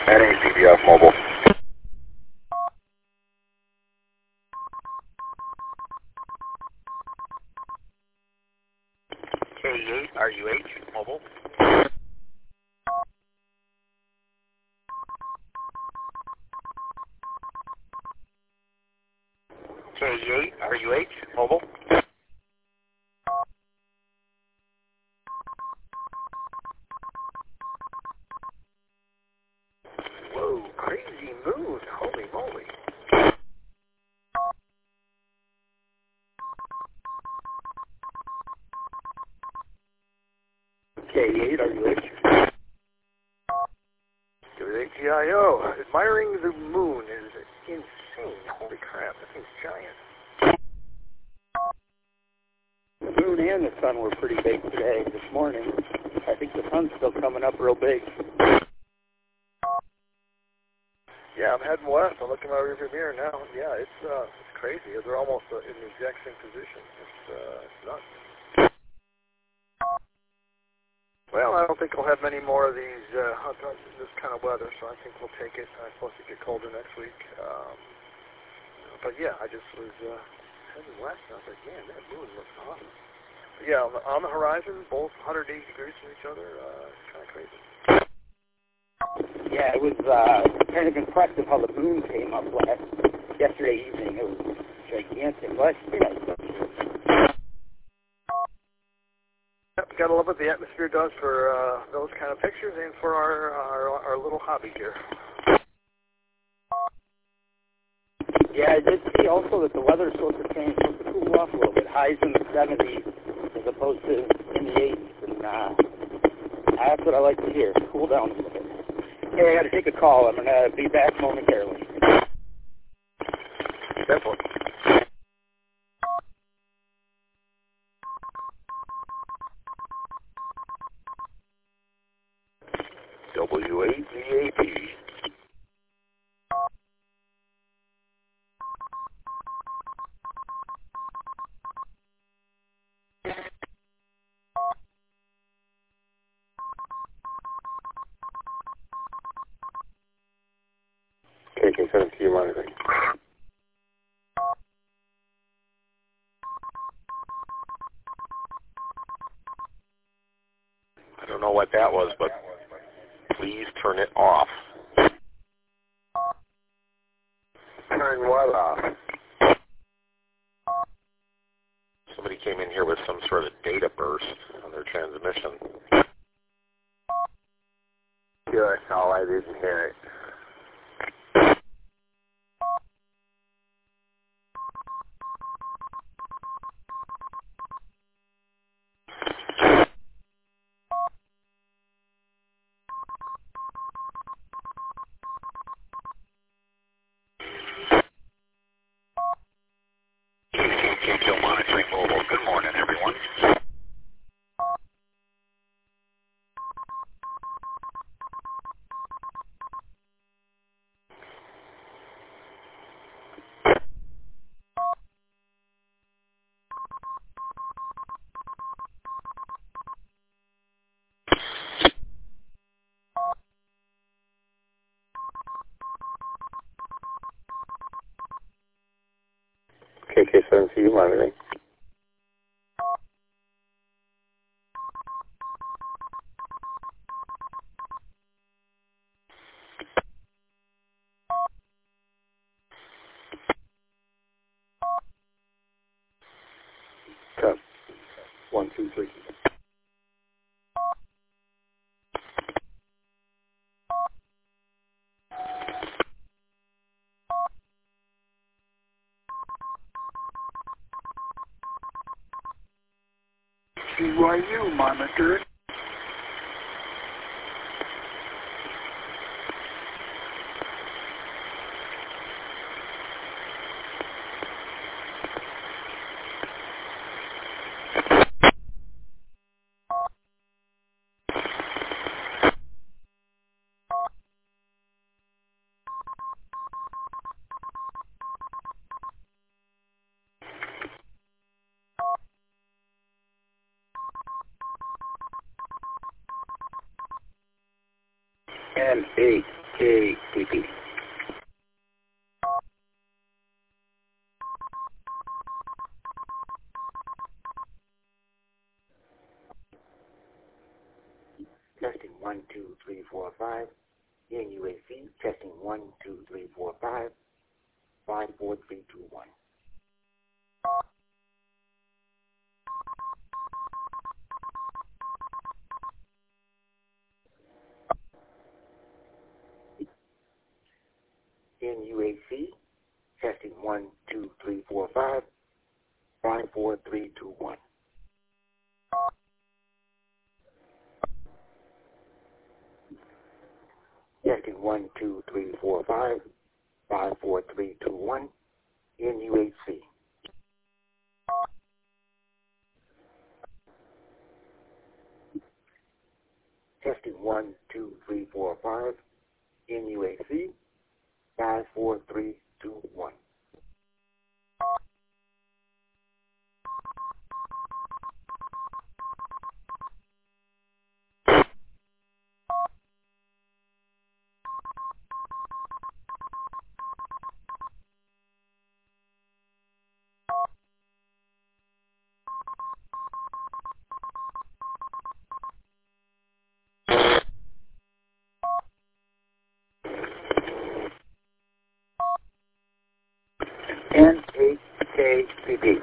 NACBF Mobile. K8 RUH Mobile. K8 RUH Mobile. Whoa, crazy moon. Holy moly. K8 RUH. WATIO. Admiring the moon is insane. Holy crap, that thing's giant. The moon and the sun were pretty big today, this morning. I think the sun's still coming up real big. Yeah, I'm heading west. I'm looking at my rearview mirror now. Yeah, it's crazy. They're almost in the exact same position. It's nuts. Well, I don't think we'll have many more of these this kind of weather, so I think we'll take it. It's supposed to get colder next week. But yeah, I just was heading west, and I was like, man, that moon looks awesome. But yeah, on the horizon, both 180 degrees from each other. It's kind of crazy. Yeah, it was kind of impressive how the moon came up yesterday evening. It was gigantic. Well, it's pretty nice. Yep, gotta love what the atmosphere does for those kind of pictures and for our little hobby here. Yeah, I did see also that the weather's supposed to change, supposed to cool off a little bit. Highs in the 70s as opposed to in the 80s. And that's what I like to hear. Cool down a little bit. Hey, I got to take a call. I'm going to be back momentarily. Definitely. WAZAP. KK-17 monitoring. I don't know what that was, but please turn it off. Turn what off? Somebody came in here with some sort of data burst on their transmission. Good. Oh, I didn't hear it. KK monitoring mobile. Good morning, everyone. KK-17 monitoring. Test. 1, 2, 3. BYU monitor. And 8. KPP. Testing 1, 2, 3, 4, 5. In UAC, testing 1, 2, 3, 4, 5. 5, 4, 3, 2, 1. In UAC, testing 1, 2, 3, 4, 5. 5, 4, 3, 2, 1. Testing 1, 2, 3, 4, 5. 5, 4, 3, 2, 1. In UHC. Testing 1, 2, 3, 4, 5. In UAC. 5, 4, 3, 2, 1. NHKPP.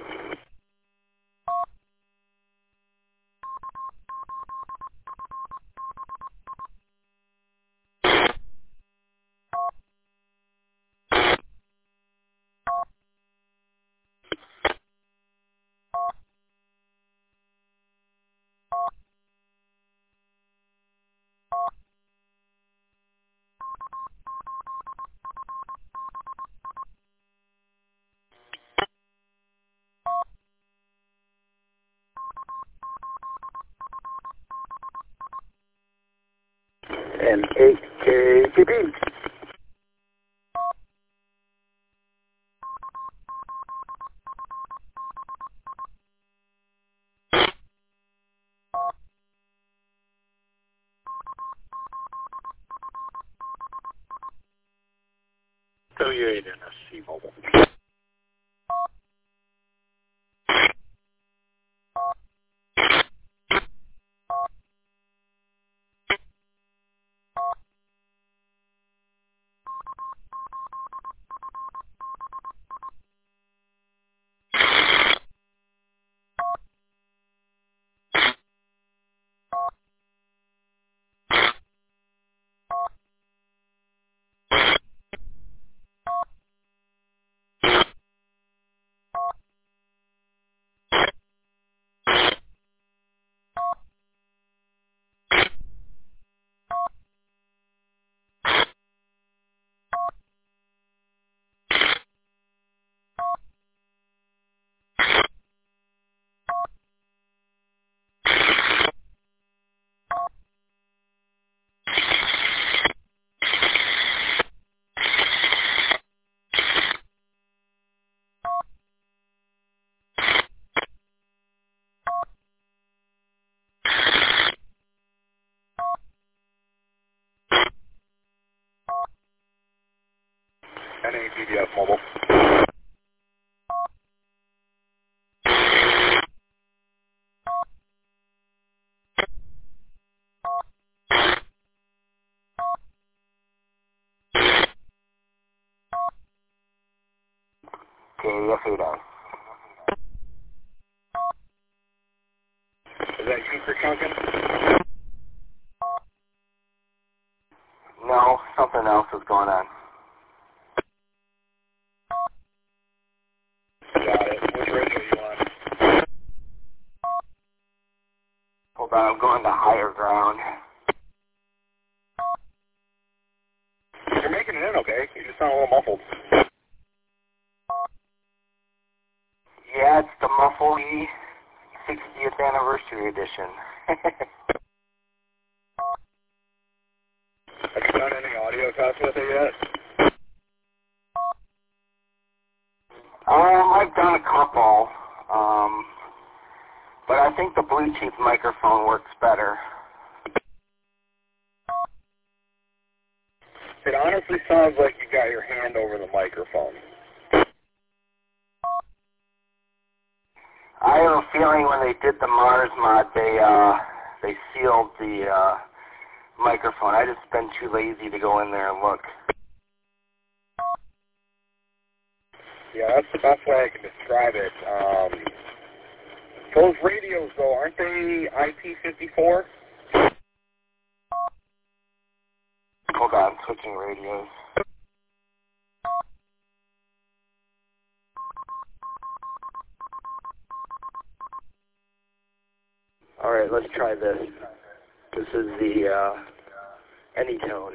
NHKPP. Affiliated NSC Mobile. NAPDF Mobile. KFA. Is that you for Duncan? No, something else is going on. Got it. Which radio are you on? Hold on, I'm going to higher ground. You're making it in okay. You just sound a little muffled. Yeah, it's the Muffley 60th anniversary edition. Have you done any audio tests with it yet? I've done a couple, but I think the Bluetooth microphone works better. It honestly sounds like you got your hand over the microphone. I have a feeling when they did the Mars mod, they sealed the microphone. I just been too lazy to go in there and look. Yeah, that's the best way I can describe it. Those radios, though, aren't they IP54? Hold on, switching radios. All right, let's try this. This is the Anytone.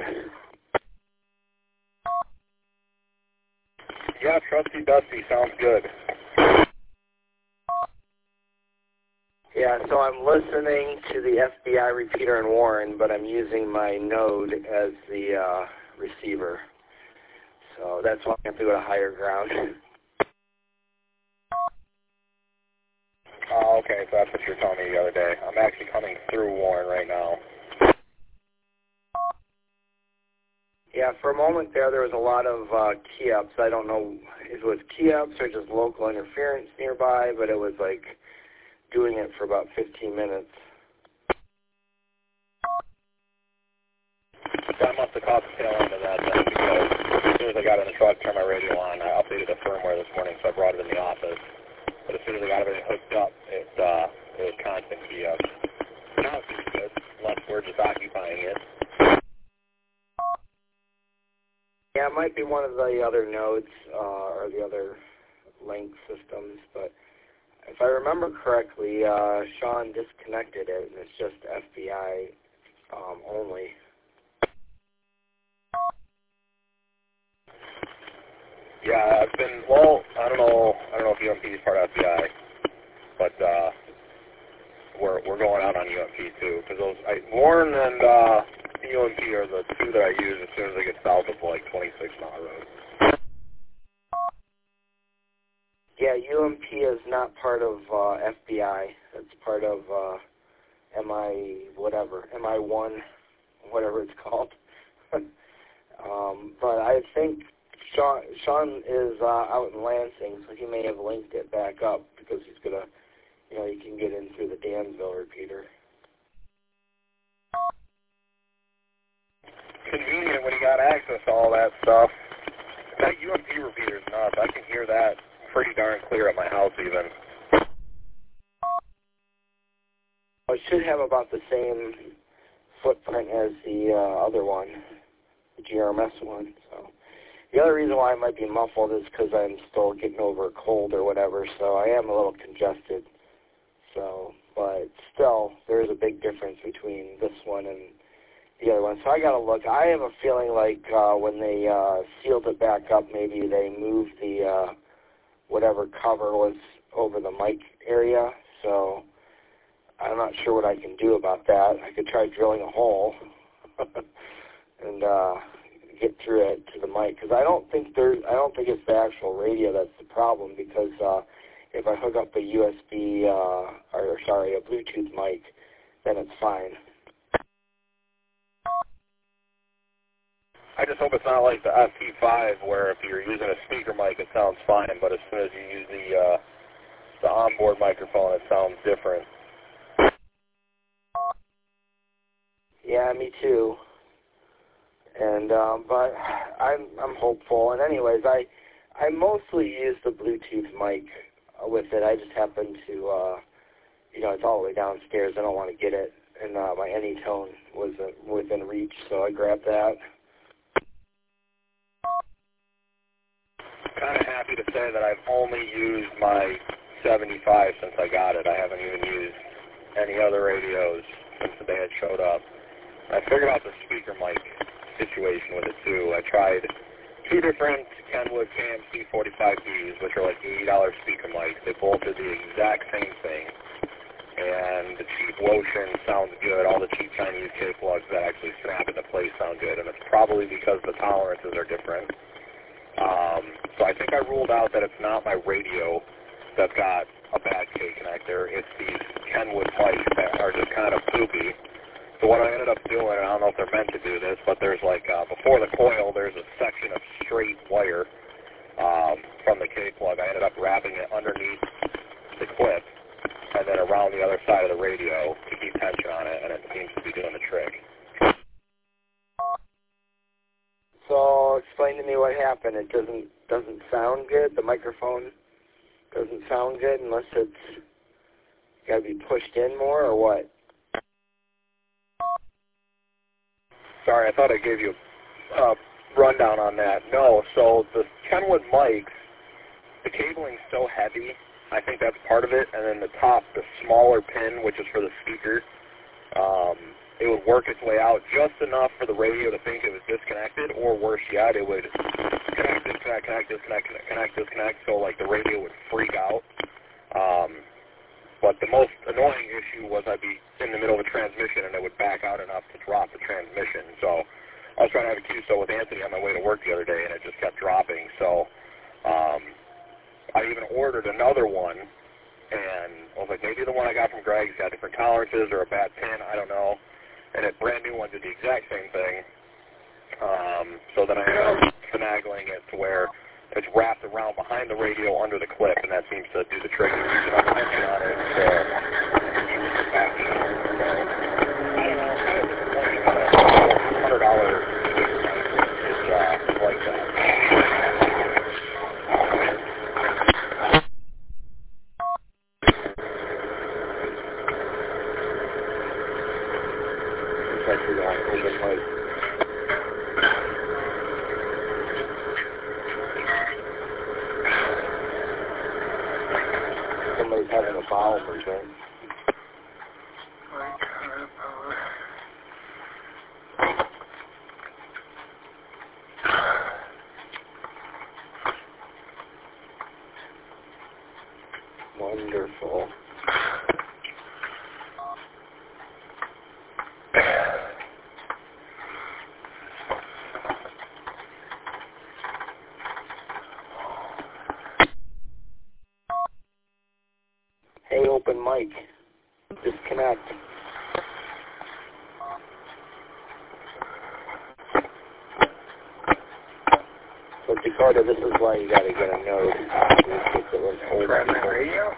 Yeah, Trusty Dusty sounds good. Yeah, so I'm listening to the FBI repeater in Warren, but I'm using my Node as the receiver. So that's why I have to go to higher ground. Oh, okay, so that's what you were telling me the other day. I'm actually coming through Warren right now. Yeah, for a moment there was a lot of key-ups. I don't know if it was key-ups or just local interference nearby, but it was like doing it for about 15 minutes. So I must have caught the tail end of that then, because as soon as I got in the truck, turned my radio on, I updated the firmware this morning, so I brought it in the office. But as soon as I got everything hooked up, it was constant key-ups. Now it's good, unless we're just occupying it. Yeah, it might be one of the other nodes or the other link systems, but if I remember correctly, Sean disconnected it, and it's just FBI only. Yeah, I've been, well, I don't know if UMP is part of FBI, but we're going out on UMP too, because those, Warren and UMP are the two that I use as soon as I get south of like 26 Mile Road. Yeah, UMP is not part of FBI. It's part of MI1, whatever it's called. But I think Sean is out in Lansing, so he may have linked it back up because he's gonna, you can get in through the Dansville repeater. Convenient when you got access to all that stuff. That UMP repeater's nuts. I can hear that pretty darn clear at my house even. It should have about the same footprint as the other one, the GRMS one. So the other reason why I might be muffled is because I'm still getting over a cold or whatever, so I am a little congested. So, but still, there is a big difference between this one and the other one. So I got to look. I have a feeling like when they sealed it back up, maybe they moved the whatever cover was over the mic area. So I'm not sure what I can do about that. I could try drilling a hole and get through it to the mic, because I don't think it's the actual radio that's the problem, because if I hook up a USB a Bluetooth mic, then it's fine. I just hope it's not like the FP5 where if you're using a speaker mic it sounds fine, but as soon as you use the onboard microphone it sounds different. Yeah, me too. And but I'm hopeful. And anyways, I mostly use the Bluetooth mic with it. I just happen to it's all the way downstairs. I don't want to get it, and my Anytone was within reach, so I grabbed that. Kind of happy to say that I've only used my 75 since I got it. I haven't even used any other radios since the day it showed up. I figured out the speaker mic situation with it too. I tried 2 different Kenwood KMC 45Bs, which are like $80 speaker mics. They both do the exact same thing. And the cheap Woshin sounds good. All the cheap Chinese K-plugs that actually snap into place sound good. And it's probably because the tolerances are different. So I think I ruled out that it's not my radio that's got a bad K connector. It's these Kenwood mics that are just kind of poopy. So what I ended up doing, and I don't know if they're meant to do this, but there's like, before the coil, there's a section of straight wire from the K-plug. I ended up wrapping it underneath the clip and then around the other side of the radio to keep tension on it, and it seems to be doing the trick. So explain to me what happened. It doesn't sound good. The microphone doesn't sound good unless it's got to be pushed in more, or what? Sorry, I thought I gave you a rundown on that. No, so the Kenwood mics, the cabling's so heavy, I think that's part of it, and then the top, the smaller pin, which is for the speaker, it would work its way out just enough for the radio to think it was disconnected, or worse yet, it would connect, disconnect, connect, disconnect, connect, disconnect, so like the radio would freak out. But the most annoying issue was I'd be in the middle of a transmission and it would back out enough to drop the transmission. So I was trying to have a QSO with Anthony on my way to work the other day and it just kept dropping. So I even ordered another one, and I was like, maybe the one I got from Greg's got different tolerances or a bad pin, I don't know. And a brand new one did the exact same thing. So then I ended up finagling it to where it's wrapped around behind the radio under the clip, and that seems to do the trick. There's enough tension on it to keep it back down. So, I don't know, kind of disappointing that a $100 is like that. Somebody's having a bowel movement. Wonderful. Hey, open mic. Disconnect. So Dakota, this is why you gotta get a node. Try my radio?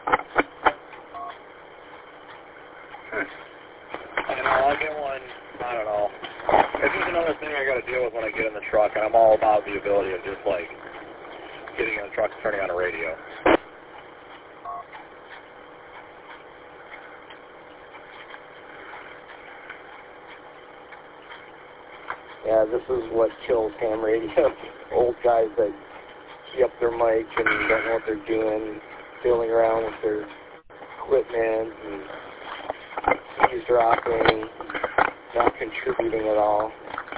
I'll get one, I don't know. It's just another thing I gotta deal with when I get in the truck, and I'm all about the ability of just like getting in the truck and turning on a radio. Yeah, this is what kills ham radio. Old guys that key up their mic and don't know what they're doing, fiddling around with their equipment and eavesdropping, not contributing at all.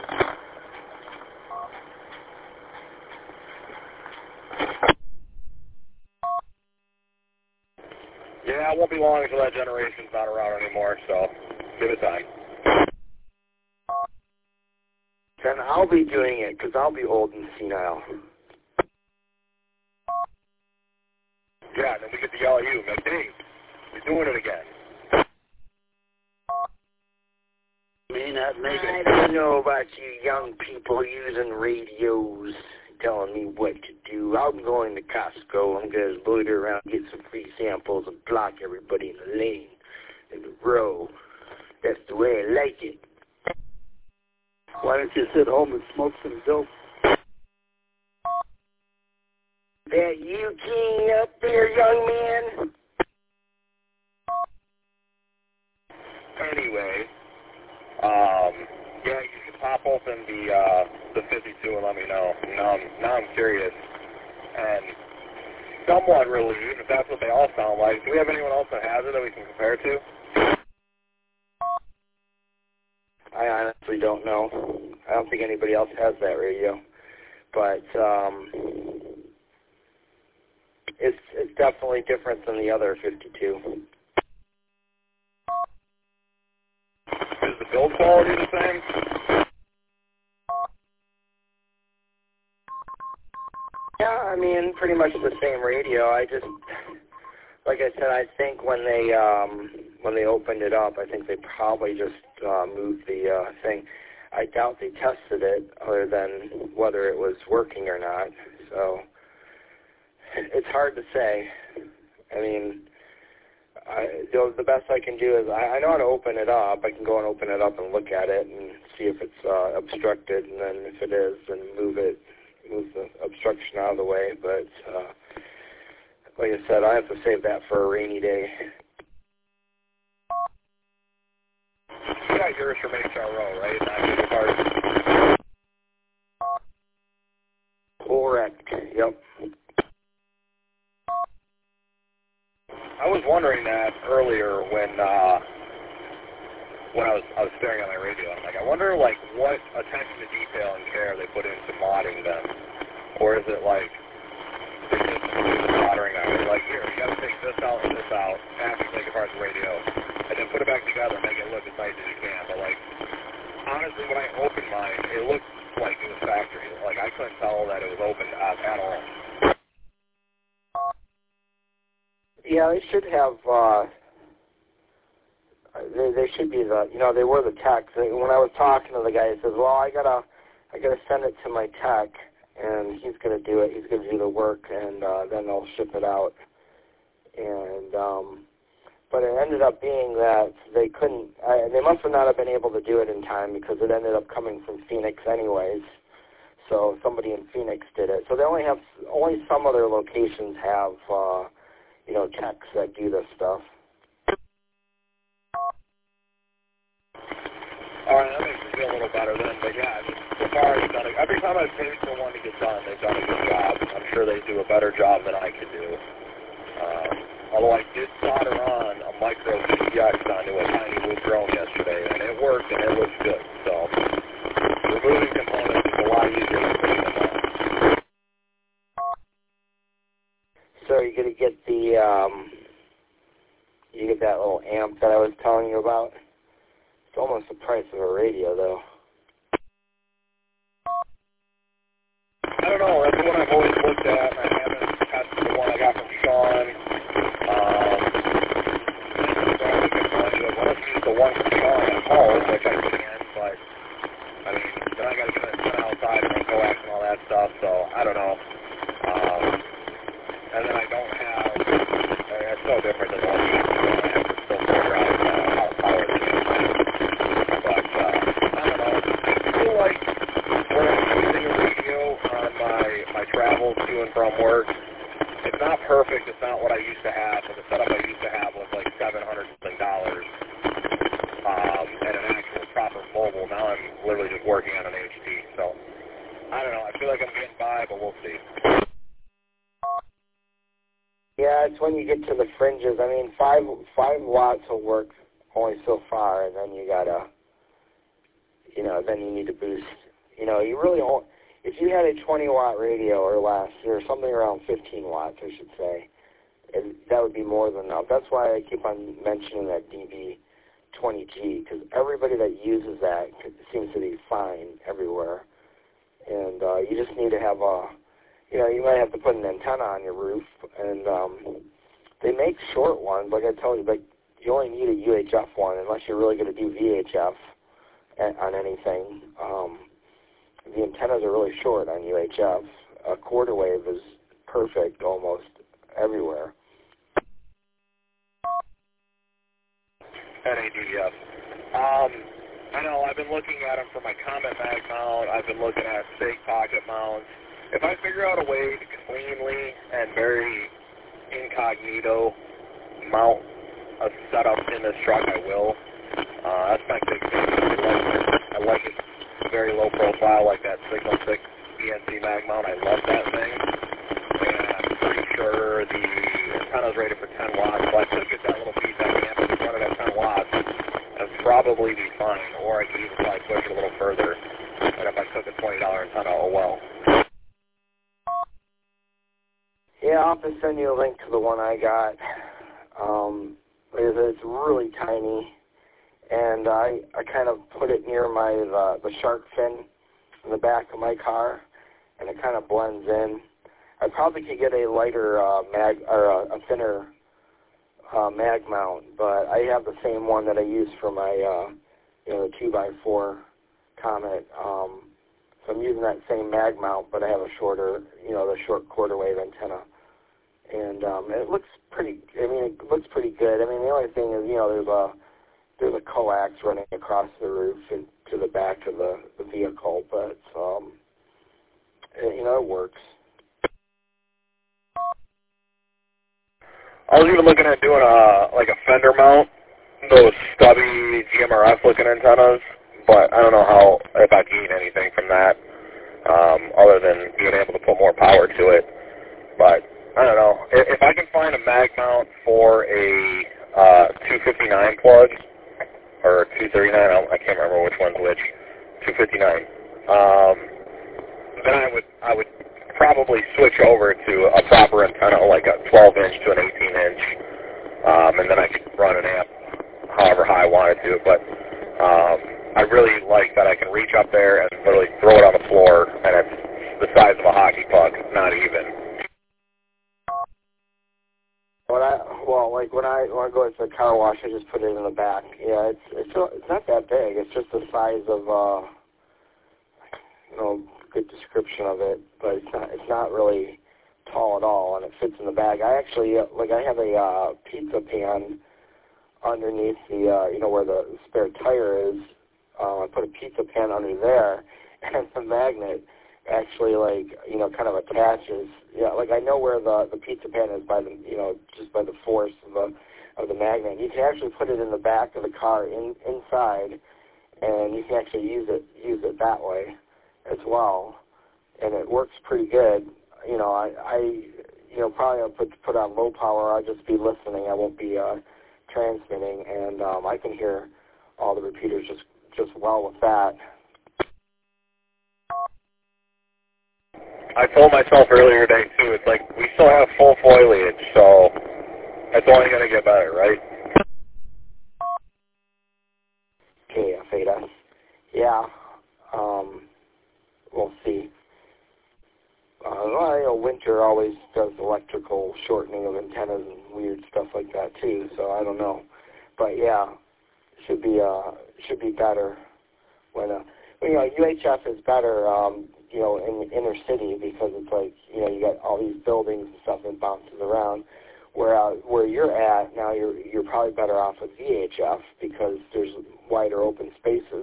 Yeah, it won't be long until that generation's not around anymore, so give it time. Then I'll be doing it, because I'll be old and senile. Yeah, then we get to yell at you, like, Dave, you're doing it again. May not make it. I don't know about you young people using radios, telling me what to do. I'm going to Costco. I'm going to loiter around, get some free samples, and block everybody in the lane, in the row. That's the way I like it. Why don't you sit home and smoke some dope? That you king up there, young man? Anyway, yeah, you should pop open the 52 and let me know. Now I'm curious and somewhat relieved, if that's what they all sound like. Do we have anyone else that has it that we can compare to? I honestly don't know. I don't think anybody else has that radio, but it's definitely different than the other 52. Is the build quality the same? Yeah, I mean, pretty much the same radio. I just, like I said, I think when they opened it up, I think they probably just moved the thing. I doubt they tested it other than whether it was working or not. So it's hard to say. I mean, the best I can do is I know how to open it up. I can go and open it up and look at it and see if it's obstructed, and then if it is, then move the obstruction out of the way. But like I said, I have to save that for a rainy day. You got yours from HRO, right? Not your part. Correct. Yep. I was wondering that earlier when I was staring at my radio. I'm like, I wonder like what attention to detail and care they put into modding them, or is it like they just do the soldering out? They're like, here, you got to take this out and this out after you take apart the radio, and then put it back together and make it look as nice as you can. But like, honestly, when I opened mine, it looked like it was factory. Like I couldn't tell that it was opened at all. Yeah, they should have. They should be the. They were the tech. When I was talking to the guy, he says, "Well, I gotta send it to my tech, and he's gonna do it. He's gonna do the work, and then they'll ship it out." And but it ended up being that they couldn't. They must have not have been able to do it in time because it ended up coming from Phoenix, anyways. So somebody in Phoenix did it. So they only some other locations have. Techs that do this stuff. All right, that makes me feel a little better then. But yeah, I mean, so far they've done every time I've paid for one to get done, they've done a good job. I'm sure they do a better job than I could do. Although I did solder on a micro PTX onto a tiny wood drone yesterday, and it worked and it looks good. So removing components is a lot easier than putting them on. So you're gonna get that little amp that I was telling you about. It's almost the price of a radio, though. I don't know. That's what I've always looked at. I haven't tested the one I got from Sean. I want to use the one from Sean at home, which I can, but I mean, then I got to get it sent outside and coax and all that stuff. So I don't know. And then I don't have. It's no different than the one I have to still figure out how power it is. But I don't know. I feel like when I'm using a radio on my travels to and from work, it's not perfect. It's not what I used to have. But the setup I used to have was like $700 something, and an actual proper mobile. Now I'm literally just working on an HD. So I don't know. I feel like I'm getting by, but we'll see. Yeah, it's when you get to the fringes. I mean, 5 watts will work only so far, and then you gotta, then you need to boost. You really don't. If you had a 20-watt radio or less, or something around 15 watts, I should say, that would be more than enough. That's why I keep on mentioning that DB20G, because everybody that uses that seems to be fine everywhere. And you just need to have you might have to put an antenna on your roof, and they make short ones. Like I told you, like you only need a UHF one unless you're really going to do VHF on anything. The antennas are really short on UHF. A quarter wave is perfect almost everywhere. NADF. I know, I've been looking at them for my Comet Mag mount. I've been looking at SIG pocket mounts. If I figure out a way to cleanly and very incognito mount a setup in this truck, I will. That's my big thing. I like it very low profile, like that Signal 6 BNC mag mount. I love that thing. And I'm pretty sure the antenna's rated for 10 watts, so I could get that little feedback amp and run it at 10 watts and probably be fine. Or I could even probably push it a little further. And if I took a $20 antenna, oh well. Yeah, I'll have to send you a link to the one I got. It's really tiny, and I kind of put it near the shark fin in the back of my car, and it kind of blends in. I probably could get a lighter mag or a thinner mag mount, but I have the same one that I use for my, the 2x4 Comet. So I'm using that same mag mount, but I have a shorter, the short quarter wave antenna. And it looks pretty, it looks pretty good. The only thing is, there's a coax running across the roof and to the back of the vehicle, but, it works. I was even looking at doing a fender mount, those stubby GMRF looking antennas, but I don't know if I gain anything from that, other than being able to put more power to it. But I don't know. If I can find a mag mount for a 259 plug, or 239, I can't remember which one's which, 259, then I would probably switch over to a proper antenna, like a 12-inch to an 18-inch, and then I could run an amp however high I wanted to. But I really like that I can reach up there and literally throw it on the floor, and it's the size of a hockey puck, not even. When I go to the car wash, I just put it in the back. Yeah, it's not that big. It's just the size of good description of it, but it's not really tall at all, and it fits in the bag. I actually I have a pizza pan underneath the where the spare tire is. I put a pizza pan under there, and the magnet actually kind of attaches. Yeah, I know where the pizza pan is by the just by the force of the magnet. You can actually put it in the back of the car inside, and you can actually use it that way as well, and it works pretty good. Probably I'll put on low power. I'll just be listening. I won't be transmitting, and I can hear all the repeaters just well with that. I told myself earlier today, too, it's like we still have full foliage, so it's only going to get better, right? KF8S. Yeah. We'll see. Winter always does electrical shortening of antennas and weird stuff like that, too, so I don't know. But, yeah, should be better when UHF is better in the inner city, because it's you got all these buildings and stuff that bounces around. Where you're at now, you're probably better off with VHF because there's wider open spaces.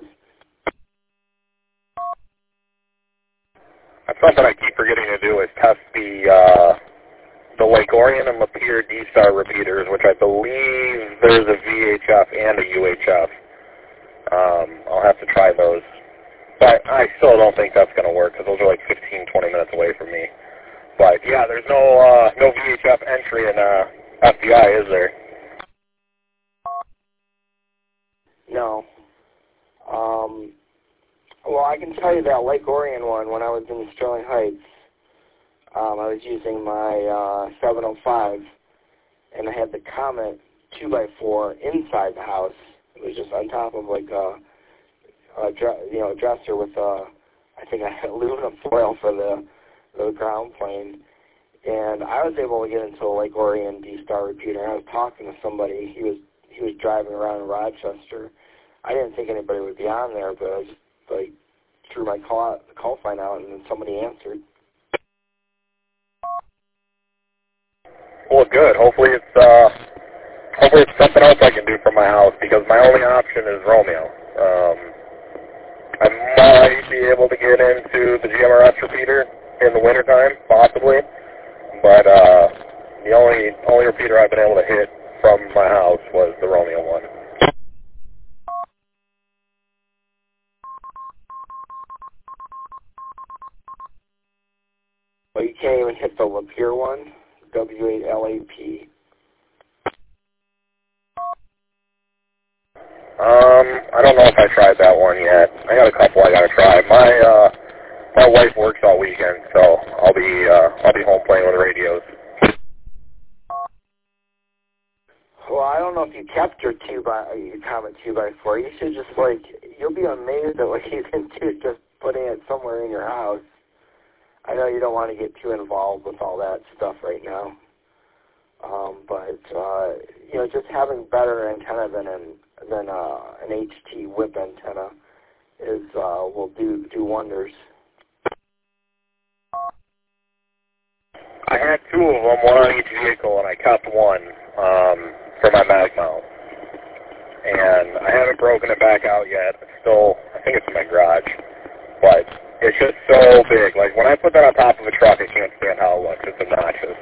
That's something I keep forgetting to do, is test the Lake Orion and Lapeer D-Star repeaters, which I believe there's a VHF and a UHF. I'll have to try those. But I still don't think that's going to work, because those are 15, 20 minutes away from me. But yeah, there's no VHF entry in FBI, is there? No. Well, I can tell you that Lake Orion one, when I was in Sterling Heights, I was using my 705, and I had the Comet 2x4 inside the house. It was just on top of a dresser with I think I had aluminum foil for the ground plane, and I was able to get into a Lake Orion D-Star repeater. I was talking to somebody. He was driving around in Rochester. I didn't think anybody would be on there, but I just threw my call sign out, and then somebody answered. Well, good. Hopefully it's something else I can do from my house, because my only option is Romeo. I might be able to get into the GMRS repeater in the wintertime, possibly, but the only repeater I've been able to hit from my house was the Romeo one. Well, you can't even hit the Lapeer one, W8LAP. I don't know if I tried that one yet. I got a couple I gotta try. My wife works all weekend, so I'll be home playing with radios. Well, I don't know if you kept your Comet 2x4. You should just you'll be amazed at what you can do just putting it somewhere in your house. I know you don't want to get too involved with all that stuff right now, But just having better antenna than an HT whip antenna will do wonders. I had two of them, one on each vehicle, and I kept one for my mag mount. And I haven't broken it back out yet. It's still, I think it's in my garage. But it's just so big. Like, when I put that on top of a truck, I can't stand how it looks. It's obnoxious.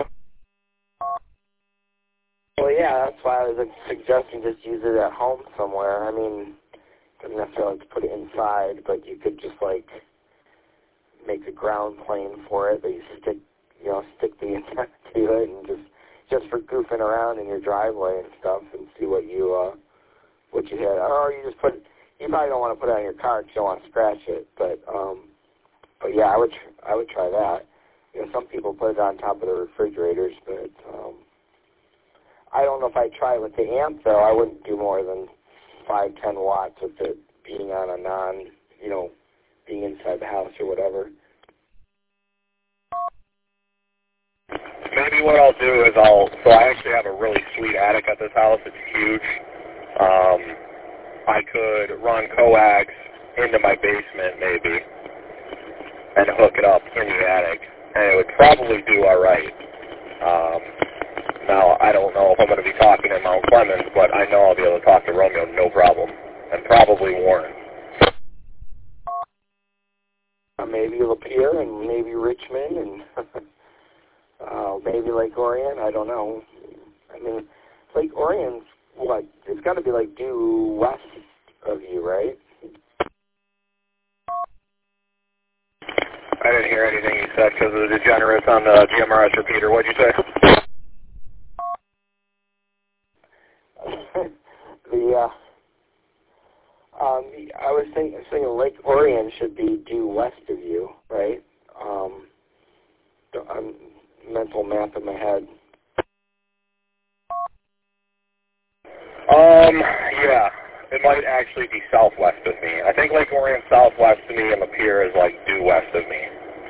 Well, yeah, that's why I was suggesting just use it at home somewhere. I mean, doesn't necessarily have to put it inside, but you could just, like, make a ground plane for it that you stick the antenna to it, and just for goofing around in your driveway and stuff, and see what you hit. Or you probably don't want to put it on your car because you don't want to scratch it. But yeah, I would try that. Some people put it on top of their refrigerators, but I don't know if I'd try it with the amp though. I wouldn't do more than 5-10 watts with it being on a being inside the house or whatever. Maybe what I'll do is so I actually have a really sweet attic at this house. It's huge. I could run coax into my basement maybe and hook it up in the attic, and it would probably do all right. Now, I don't know if I'm going to be talking in Mount Clemens, but I know I'll be able to talk to Romeo no problem, and probably Warren. Maybe Lapeer and maybe Richmond and maybe Lake Orion. I don't know. I mean, Lake Orion's what? It's got to be like due west of you, right? I didn't hear anything you said because of the degenerates on the GMRS repeater. What'd you say? I was thinking Lake Orion should be due west of you, right? Mental map in my head. Yeah. It might actually be southwest of me. I think Lake Orion's southwest of me, and Lapeer is like due west of me.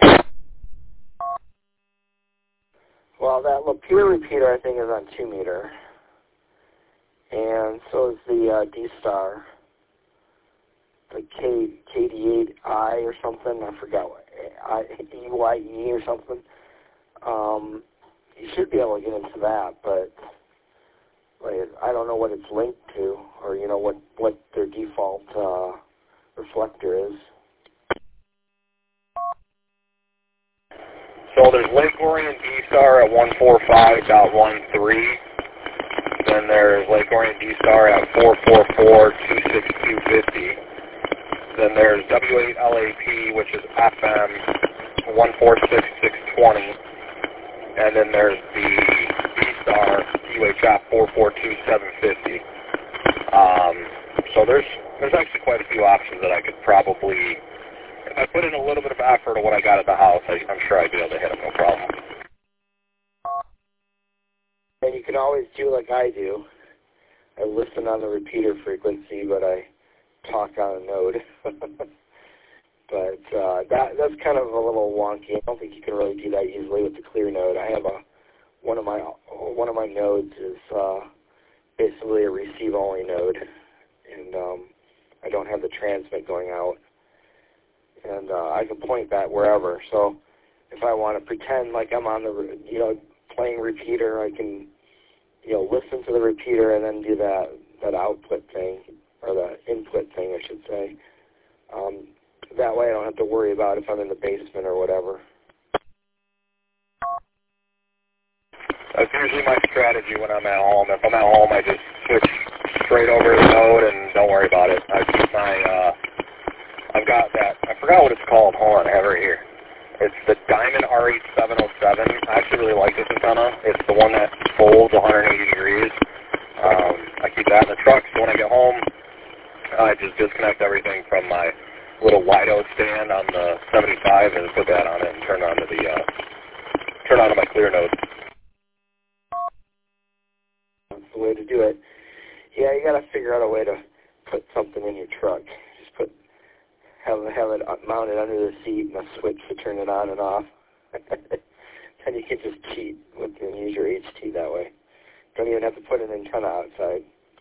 Well, that Lapeer repeater I think is on 2 meter, and so is the D-Star, the KD8I or something. I forgot what EYE or something. You should be able to get into that, but I don't know what it's linked to, or what their default reflector is. So there's Lake Orion D-Star at 145.13. Then there's Lake Orion D-Star at 444.26250. Then there's W8LAP, which is FM 146.620. And then there's the D-Star UHF 442.750. So there's actually quite a few options that I could probably, if I put in a little bit of effort of what I got at the house, I'm sure I'd be able to hit them, no problem. And you can always do like I do. I listen on the repeater frequency, but I talk on a node. But that's kind of a little wonky. I don't think you can really do that easily with the clear node. I have one of my nodes is basically a receive only node, and I don't have the transmit going out, and I can point that wherever. So if I want to pretend like I'm on the playing repeater, I can listen to the repeater and then do that output thing, or the input thing, I should say. That way I don't have to worry about if I'm in the basement or whatever. That's usually my strategy when I'm at home. If I'm at home, I just switch straight over to the node and don't worry about it. I keep my, I've got that, I forgot what it's called. Hold on, I have it right here. It's the Diamond RH707. I actually really like this antenna. It's the one that folds 180 degrees. I keep that in the truck, so when I get home, I just disconnect everything from my little Lido stand on the 75 and put that on it and turn onto my clear node. That's the way to do it. Yeah, you got to figure out a way to put something in your truck. Just have it mounted under the seat and a switch to turn it on and off. And you can just cheat and use your HT that way. Don't even have to put an antenna outside.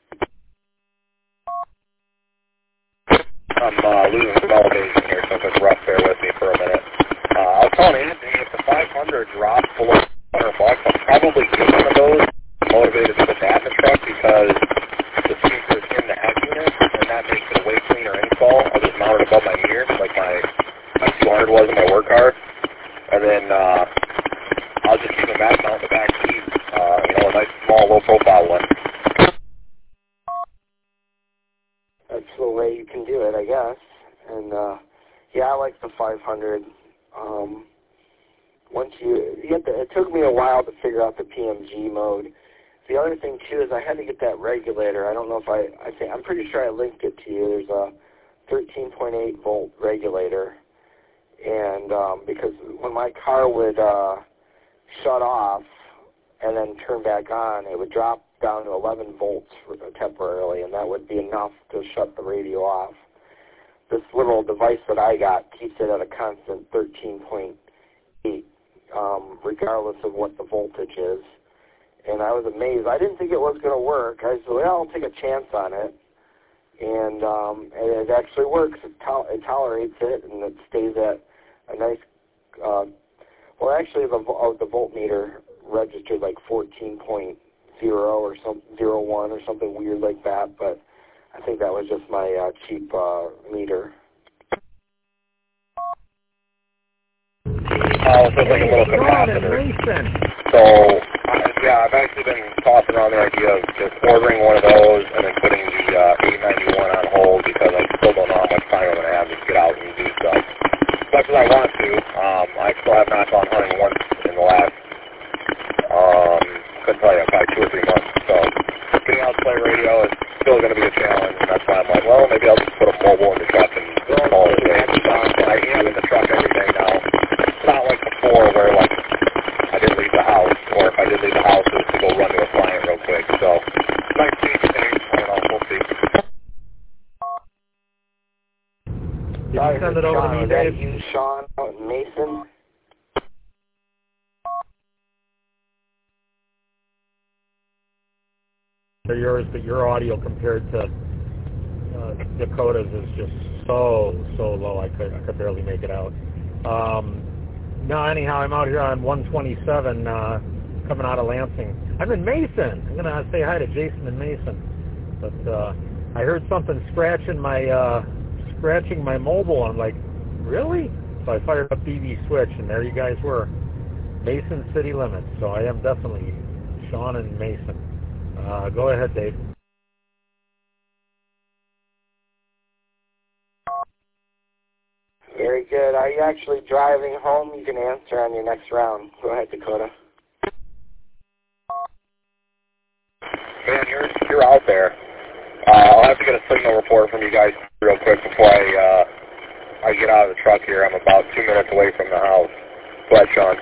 I'm losing some elevation here, so if it's rough, bear with me for a minute. I was telling Anthony, if the 500 drops below $100, I'll probably get one of those motivated to put that in the truck because the speaker is in the head unit, and that makes it a way cleaner install. I'll just mount it above my mirror, like my 200 was in my work car, and then I'll just keep a mat mount in the back seat, a nice, small, low-profile one. That's the way you can do it, I guess. And, yeah, I like the 500. It took me a while to figure out the PMG mode. The other thing, too, is I had to get that regulator. I don't know if I'm pretty sure I linked it to you. There's a 13.8 volt regulator. And because when my car would shut off and then turn back on, it would drop down to 11 volts temporarily, and that would be enough to shut the radio off. This little device that I got keeps it at a constant 13.8, regardless of what the voltage is. And I was amazed. I didn't think it was going to work. I said, well, I'll take a chance on it. And it actually works. It tolerates it, and it stays at a nice, well, actually the voltmeter registered like 14.0 or some 01 or something weird like that, but I think that was just my cheap meter. So it's like a little capacitor. So, yeah, I've actually been tossing around the idea of just ordering one of those and then putting the 891 on hold because I still don't know how much time I'm going to have to get out and do stuff. As much as I want to, I still have not gone hunting once in the last, couldn't tell you, probably 2 or 3 months. So, getting out to play radio is still going to be a challenge, and that's why I'm like, well, maybe I'll just put a mobile in the truck and call it a day. I am in the truck every day now. It's not like before where, like, I didn't leave the house, or if I did leave the house, it was to go run to a client real quick. So, nice change of things. I don't know. We'll see. Did you send it over to me, Dave? You, Sean, out in Mason? They're yours, but your audio compared to Dakota's is just so low. I could barely make it out. No, anyhow, I'm out here on 127 coming out of Lansing. I'm in Mason. I'm going to say hi to Jason in Mason. But I heard something scratching my mobile. I'm like, really? So I fired up BB switch, and there you guys were. Mason city limits. So I am definitely Sean and Mason. Go ahead, Dave. Very good. Are you actually driving home? You can answer on your next round. Go ahead, Dakota. Man, you're out there. I'll have to get a signal report from you guys real quick before I get out of the truck here. I'm about 2 minutes away from the house. Go ahead, Sean.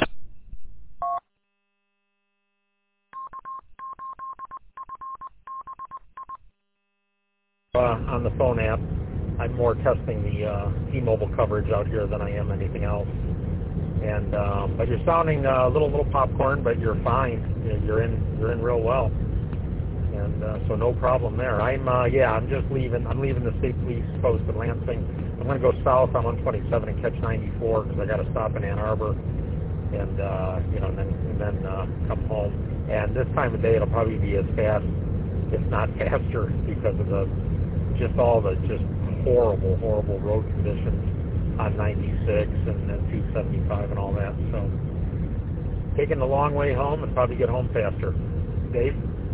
On the phone app, I'm more testing the T-Mobile coverage out here than I am anything else. And but you're sounding a little popcorn, but you're fine. You're in real well. And so no problem there. I'm just leaving. I'm leaving the state police post of Lansing. I'm going to go south on 127 and catch 94 because I got to stop in Ann Arbor, and then come home. And this time of day it'll probably be as fast, if not faster, because of all the horrible road conditions on 96 and 275 and all that. So taking the long way home and probably get home faster. Dave?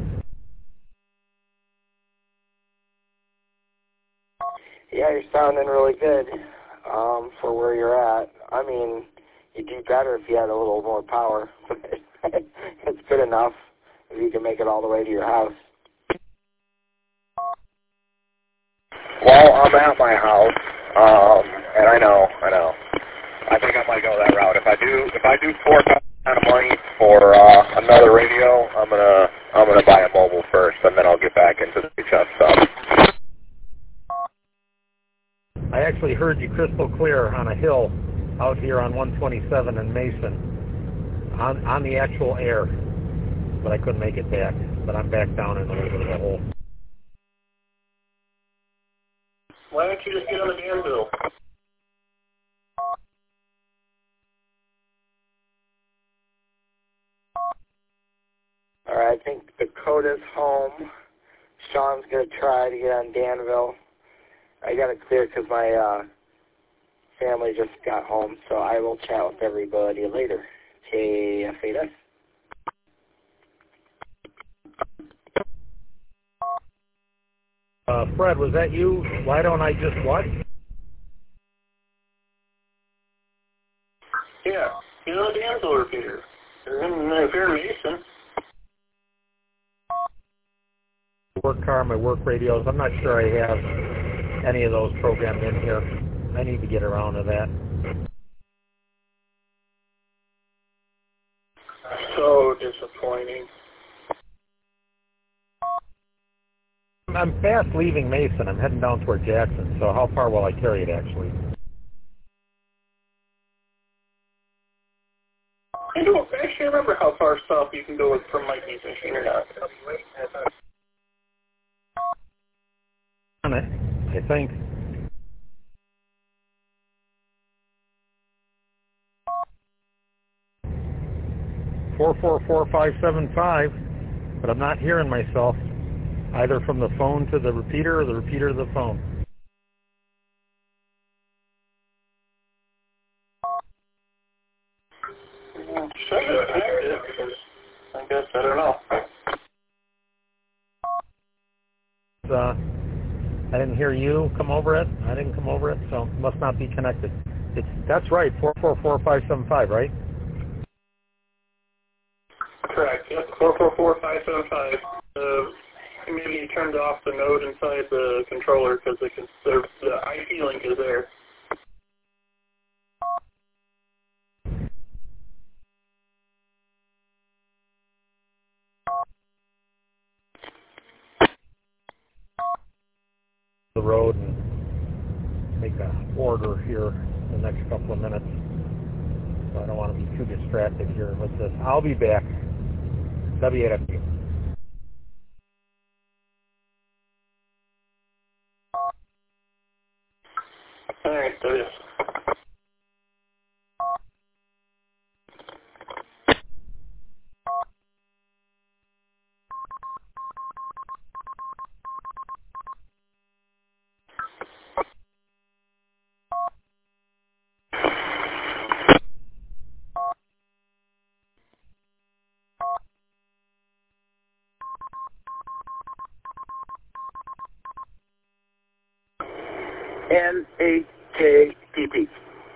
Yeah, you're sounding really good for where you're at. I mean, you'd do better if you had a little more power. It's good enough if you can make it all the way to your house. Well, I'm at my house, and I know. I think I might go that route. If I do fork out kind of money for another radio, I'm gonna buy a mobile first, and then I'll get back into the chest stuff. I actually heard you crystal clear on a hill out here on 127 in Mason. on the actual air, but I couldn't make it back. But I'm back down in a little bit of a hole. Why don't you just get on the Danville? All right, I think Dakota's home. Sean's going to try to get on Danville. I got it clear because my family just got home, so I will chat with everybody later. TFAS. Fred, was that you? Why don't I just what? Yeah, get on the Danville repeater. If you're Mason. Work car, my work radios. I'm not sure I have any of those programmed in here. I need to get around to that. So disappointing. I'm fast leaving Mason. I'm heading down toward Jackson. So how far will I carry it, actually? I don't actually remember how far south you can go from Mikey's machine or not. On it, I think. $444-575, but I'm not hearing myself either from the phone to the repeater or the repeater to the phone. Should have connected, because I guess I don't know. I didn't hear you come over it. I didn't come over it, so it must not be connected. That's right, 444-575, right? Correct, yep, 444-575. Maybe you turned off the node inside the controller because the IP link is there. The road and make an order here in the next couple of minutes. So I don't want to be too distracted here with this. I'll be back. WAW. All right, so yes. NAKTP.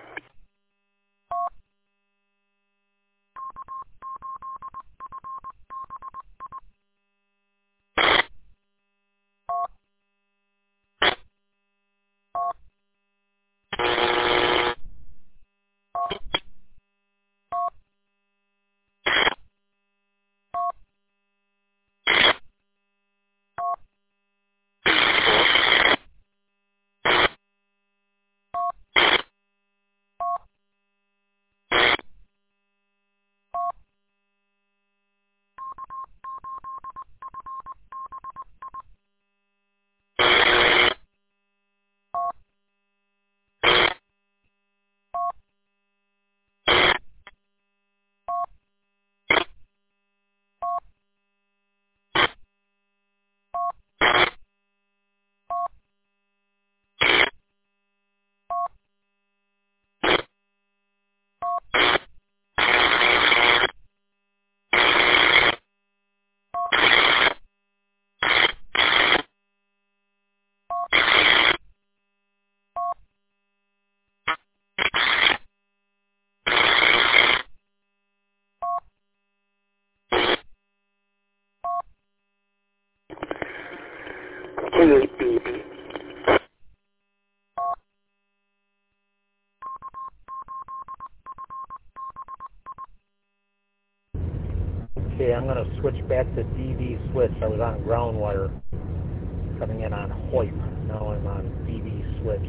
Okay, I'm going to switch back to DV switch. I was on ground wire coming in on HOIP. Now I'm on DV switch.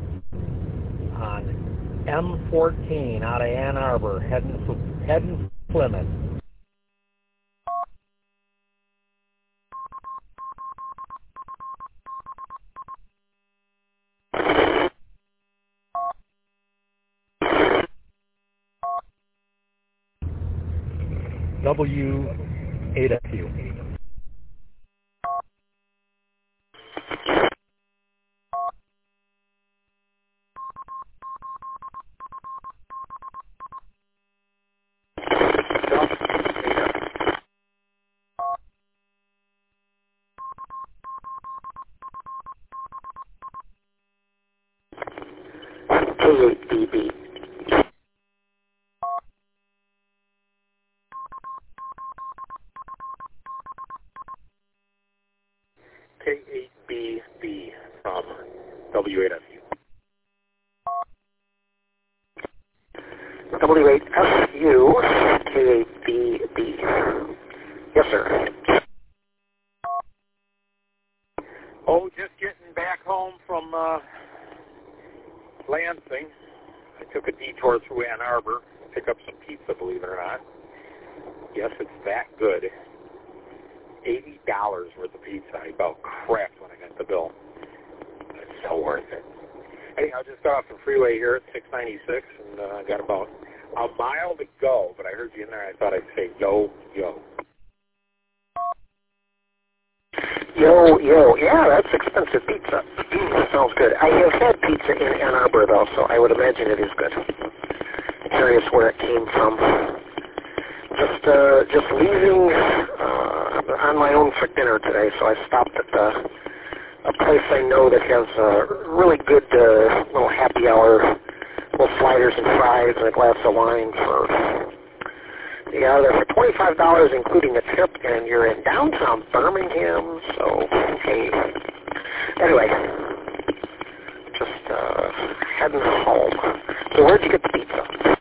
On M14 out of Ann Arbor, heading Plymouth. W8FU. K8BB. K8BB from W8FU. W8FU, K8BB. Yes, sir. Oh, just getting back home from Lansing. I took a detour through Ann Arbor to pick up some pizza, believe it or not. Yes, it's that good. $80 worth of pizza. I about cracked when I got the bill. It's so worth it. Anyhow, I just got off the freeway here at 696, and I got about a mile to go, but I heard you in there. I thought I'd say yo, yo. Yo, yo. Yeah, that's expensive pizza. Sounds good. I have had pizza in Ann Arbor, though, so I would imagine it is good. Curious where it came from. Just leaving on my own for dinner today, so I stopped at a place I know that has a really good little happy hour, little sliders and fries and a glass of wine for you got there for $25, including a tip, and you're in downtown Birmingham. So hey, anyway, just heading home. So where'd you get the pizza?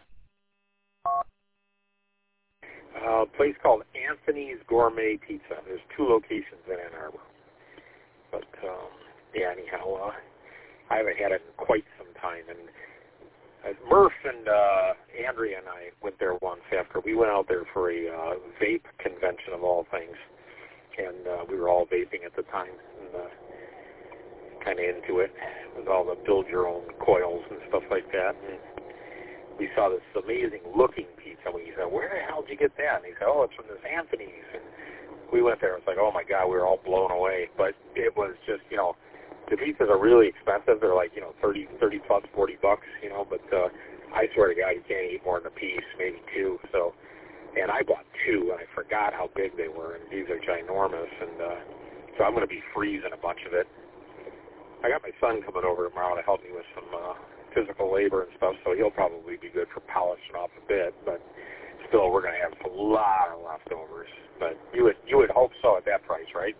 A place called Anthony's Gourmet Pizza. There's 2 locations in Ann Arbor. But, yeah, anyhow, I haven't had it in quite some time. And Murph and Andrea and I went there once after. We went out there for a vape convention of all things. And we were all vaping at the time and kind of into it with all the build-your-own coils and stuff like that. And we saw this amazing-looking pizza. We said, where the hell did you get that? And he said, oh, it's from this Anthony's. And we went there. It was like, oh, my God, we were all blown away. But it was just, you know, the pizzas are really expensive. They're like, you know, 30 plus, $40, you know. But I swear to God, you can't eat more than a piece, maybe 2. So, and I bought 2, and I forgot how big they were. And these are ginormous. And so I'm going to be freezing a bunch of it. I got my son coming over tomorrow to help me with some physical labor and stuff, so he'll probably be good for polishing off a bit, but still we're going to have a lot of leftovers. But you would hope so at that price, right?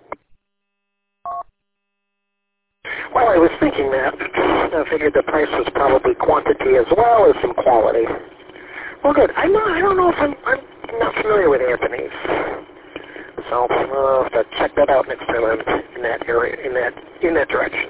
Well, I was thinking that. I figured the price was probably quantity as well as some quality. Well, good. I don't know if I'm not familiar with Anthony's, so I'll have to check that out next time I'm in that area, in that direction.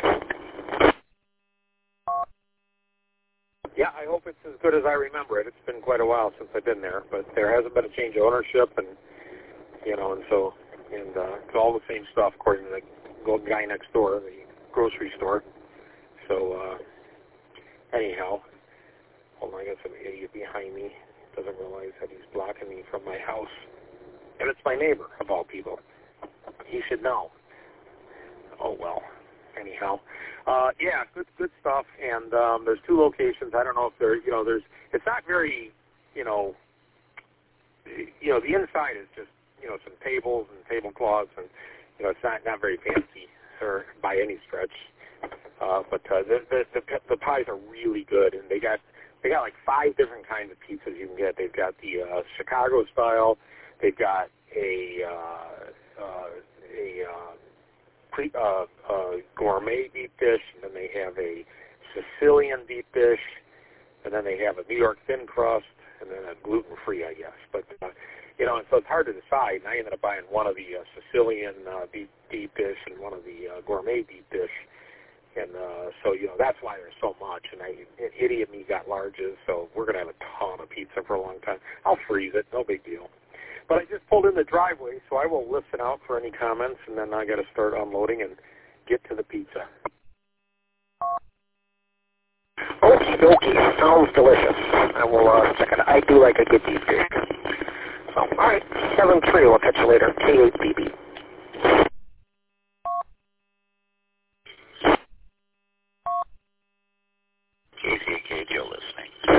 Yeah, I hope it's as good as I remember it. It's been quite a while since I've been there, but there hasn't been a change of ownership, and you know, and so it's all the same stuff according to the guy next door, the grocery store. So anyhow, hold on, I got some idiot behind me. Doesn't realize that he's blocking me from my house, and it's my neighbor of all people. He should know. Oh well. Anyhow, yeah, good stuff. And there's 2 locations. I don't know if they're, you know, it's not very, you know, the inside is just, you know, some tables and tablecloths, and you know, it's not very fancy or by any stretch. But the pies are really good, and they got like 5 different kinds of pizzas you can get. They've got the Chicago style. They've got a gourmet deep dish, and then they have a Sicilian deep dish, and then they have a New York thin crust, and then a gluten-free, I guess. But, you know, and so it's hard to decide. And I ended up buying one of the Sicilian deep dish and one of the gourmet deep dish. And so, you know, that's why there's so much. And idiot me got larges, so we're going to have a ton of pizza pizza for a long time. I'll freeze it, no big deal. But I just pulled in the driveway, so I will listen out for any comments, and then I got to start unloading and get to the pizza. Okie dokie, sounds delicious. I will check it out. I do like a good beef steak. So, all right, 7-3, we'll catch you later. K8BB. KCK, you're listening.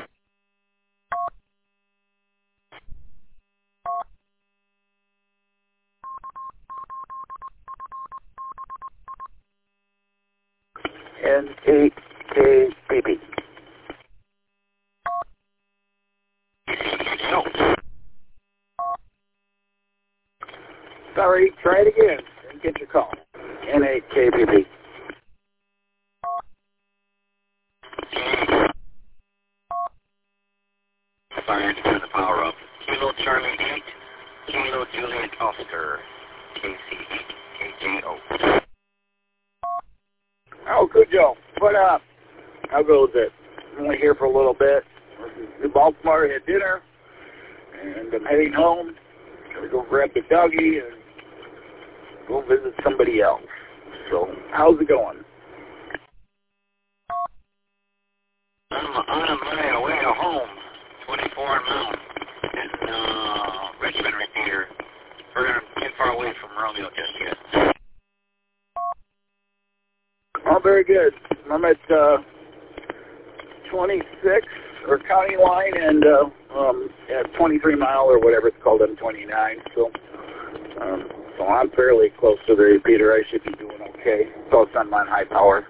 N8KBB. No. Sorry, try it again. Didn't get your call. N8KBB. Sorry, turn the power up. Kilo Charlie 8, Kilo Juliet Oscar, KC8KJO. Oh, good, Joe. What up? How goes it? I'm only here for a little bit. In Baltimore, had dinner, and I'm heading home. Gonna go grab the doggy and go visit somebody else. So, how's it going? I'm on my way to home, 24 Mountain, in Richmond Repeater. We're not too far away from Romeo just yet. Oh, very good. I'm at 26 or county line and at 23 mile or whatever it's called, M29. So I'm fairly close to the repeater. I should be doing okay. So I'm on high power.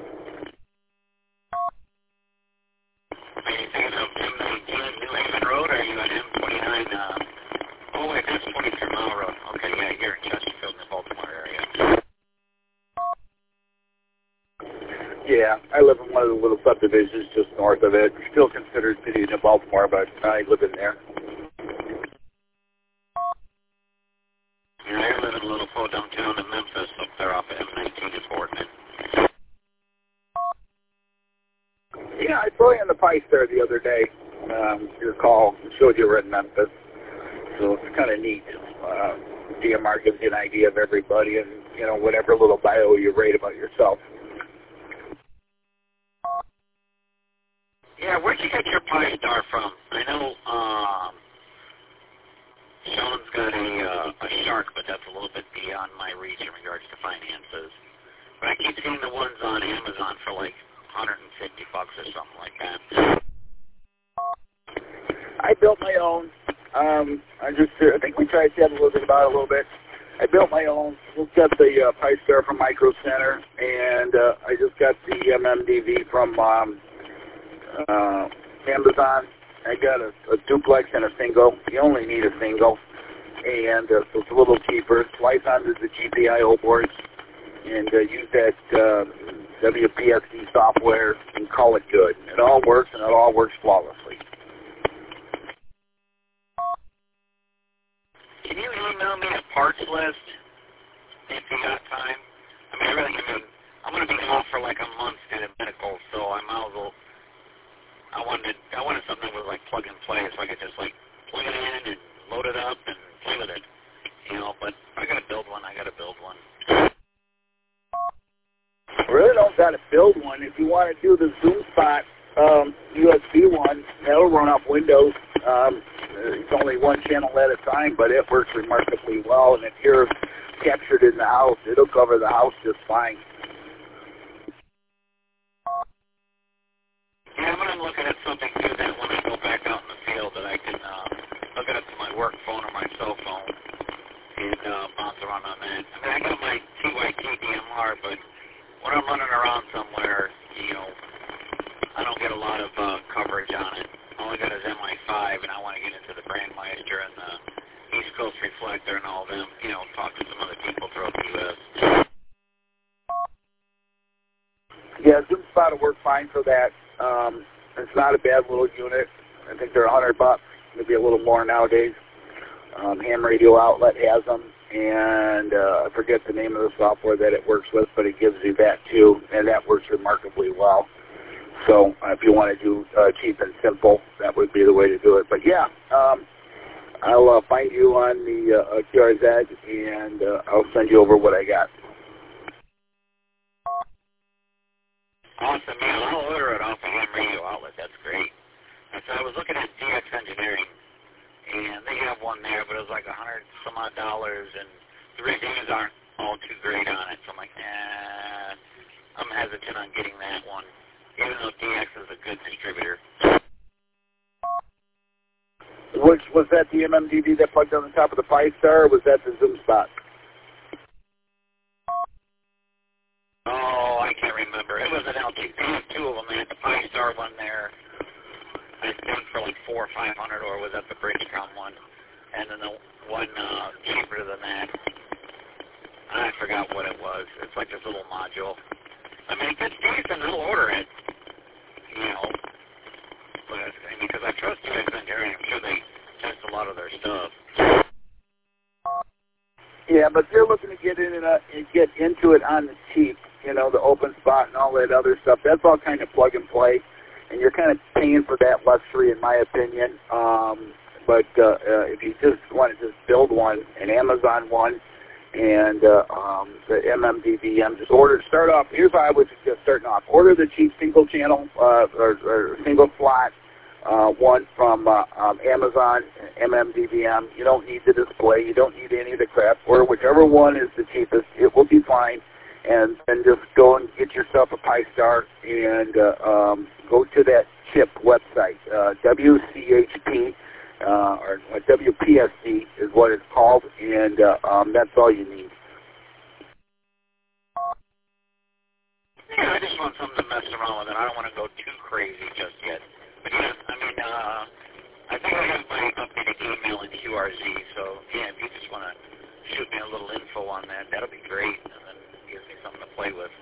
Are you thinking of M19 New Haven Road, or are you at M29? Oh, wait, that's 23 Mile Road. Okay, yeah, you're in Chesterfield in the Baltimore area. Yeah, I live in one of the little subdivisions just north of it. Still considered city of Baltimore, but I live in there. Yeah, I live in a little flow downtown in Memphis, up there off of M19 in Boardman. Yeah, I saw you in the Pice there the other day. Your call showed you were in Memphis, so it's kind of neat. DMR gives you an idea of everybody and, you know, whatever little bio you rate about yourself. Yeah, where'd you get your Pi Star from? I know Sean's got a Shark, but that's a little bit beyond my reach in regards to finances. But I keep seeing the ones on Amazon for like $150 or something like that. I built my own. I think we tried to chat a little bit about it a little bit. I built my own. Looked up the Pi Star from Micro Center, and I just got the MMDV from Amazon. I got a duplex and a single. You only need a single, and so it's a little cheaper. Slice onto the GPIO boards and use that WPSC software and call it good. It all works, and it all works flawlessly. Can you email me a parts list if you got time? I mean, I'm going to be off for like a month due to medical, so I might as well. I wanted something that was like plug and play, so I could just like plug it in and load it up and play with it, you know. But if I got to build one, I got to build one. Really don't got to build one. If you want to do the Zoom Spot USB one, that'll run off Windows. It's only one channel at a time, but it works remarkably well. And if you're captured in the house, it'll cover the house just fine. Yeah, I'm looking at something too that when I go back out in the field that I can hook it up to my work phone or my cell phone and bounce around on that. I mean, I got my TYT DMR, but when I'm running around somewhere, you know, I don't get a lot of coverage on it. All I got is MI5, and I want to get into the Brandmeister and the East Coast Reflector and all them, you know, talk to some other people throughout the U.S. Yeah, Zoom Spot will work fine for that. It's not a bad little unit. I think they're $100, maybe a little more nowadays. Ham Radio Outlet has them, and I forget the name of the software that it works with, but it gives you that too, and that works remarkably well. So if you want to do cheap and simple, that would be the way to do it. But yeah, I'll find you on the QRZ, and I'll send you over what I got. Awesome, man. I'll order it off of Ham Radio Outlet. That's great. And so I was looking at DX Engineering, and they have one there, but it was like $100 some odd, and the reviews aren't all too great on it. So I'm like, I'm hesitant on getting that one, even though DX is a good distributor. Was that the MMDB that plugged on the top of the Pi-Star, or was that the Zoom Spot? Oh, I can't remember. It was an LG. They had two of them. They had the Pi-Star one there, I think for like $400 or $500, or was that the Bridgecom one? And then the one cheaper than that. I forgot what it was. It's like this little module. I mean, it's decent. I'll order it. You know, but because I trust DX Engineering, I'm sure they test a lot of their stuff. Yeah, but they're looking to get into it on the cheap. You know, the open spot and all that other stuff. That's all kind of plug and play, and you're kind of paying for that luxury, in my opinion. But if you just want to just build one, an Amazon one, and the MMDVM, just start off. Here's how I would suggest starting off. Order the cheap single channel or single slot one from Amazon, MMDVM. You don't need the display. You don't need any of the crap. Order whichever one is the cheapest. It will be fine. And then just go and get yourself a Pi-Star and go to that chip website, WCHP, or WPSC is what it's called, and that's all you need. Yeah, I just want something to mess around with it. I don't want to go too crazy just yet. But yeah, I mean, I think I have my updated email in QRZ, so yeah, if you just want to shoot me a little info on that, that'll be great, and then gives me something to play with.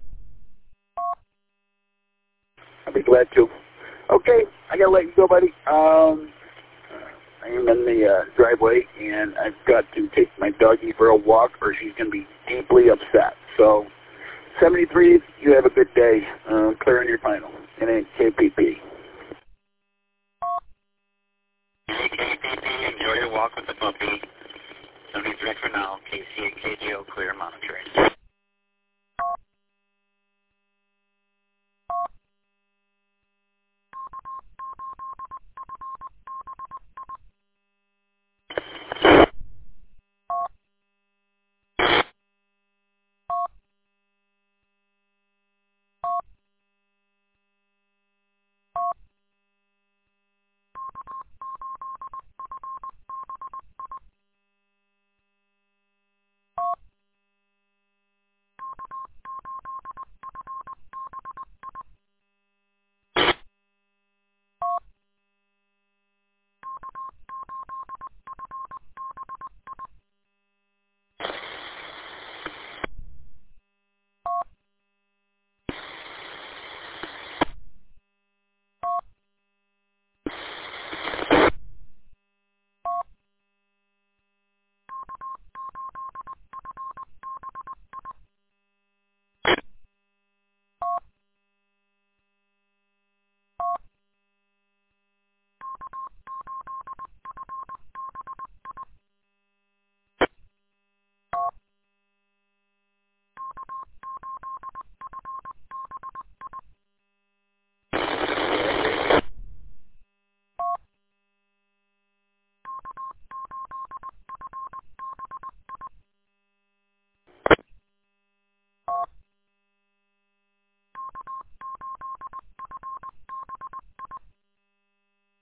I'll be glad to. Okay, I gotta let you go, buddy. I am in the driveway, and I've got to take my doggie for a walk, or she's gonna be deeply upset. So, 73, you have a good day. Clearing your final. And KPP. Hey, KPP, enjoy your walk with the puppy. 73 for now. KC and KGO, clear monitoring.